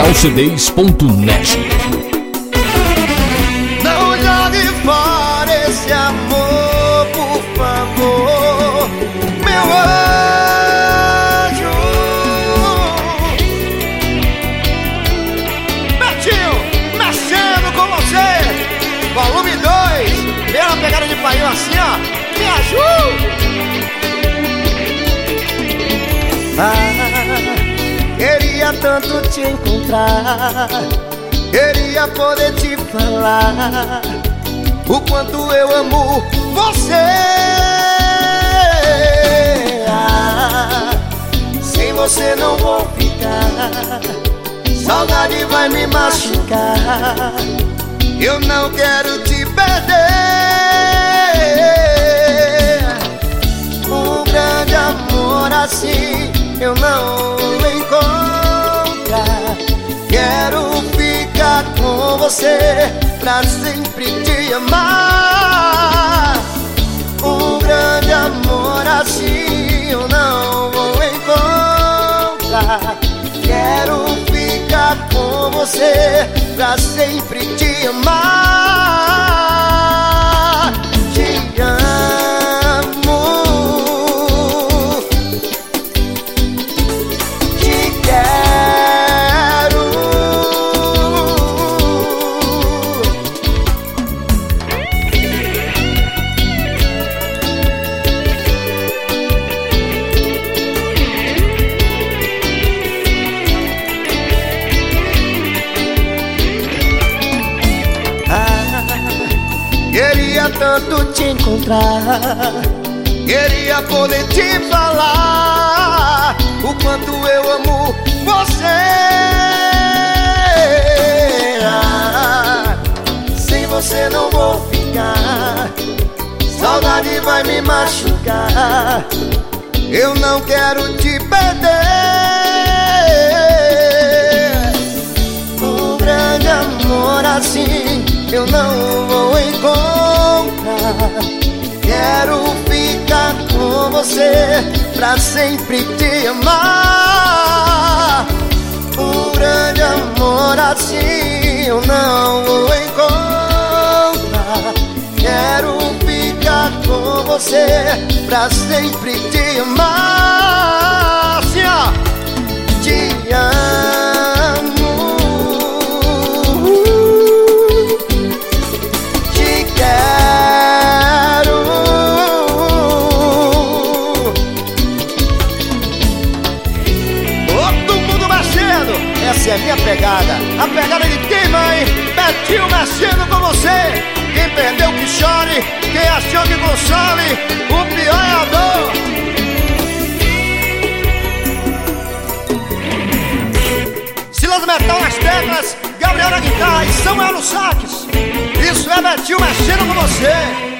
originalcds.net. Não jogue fora esse amor, por favor, meu anjo. Betinho, mexendo com você. Volume 2, pela pegada de pai assim, ó. Me ajuda. Queria tanto te encontrar, queria poder te falar o quanto eu amo você. Sem você não vou ficar, saudade vai me machucar. Eu não quero te perder. Um grande amor assim eu não vou encontrar. Quero ficar com você pra sempre te amar. Um grande amor assim eu não vou encontrar. Quero ficar com você pra sempre te amar. Te amo, te quero. Queria tanto te encontrar, queria poder te falar o quanto eu amo você. Sem você não vou ficar, saudade vai me machucar. Eu não quero te perder. Um grande amor assim eu não vou encontrar. Quero ficar com você pra sempre te amar. Um grande amor assim eu não vou encontrar. Quero ficar com você pra sempre te amar. Assim, ó. Te amo, quero. Todo mundo mexendo. Essa é a minha pegada. A pegada de quem, mãe? Betinho mexendo com você. Quem perdeu que chore, quem achou que console, o pior é a dor. Silas Metal nas teclas, Gabriel na guitarra e Samuel no sax. Isso é Betinho mexendo com você.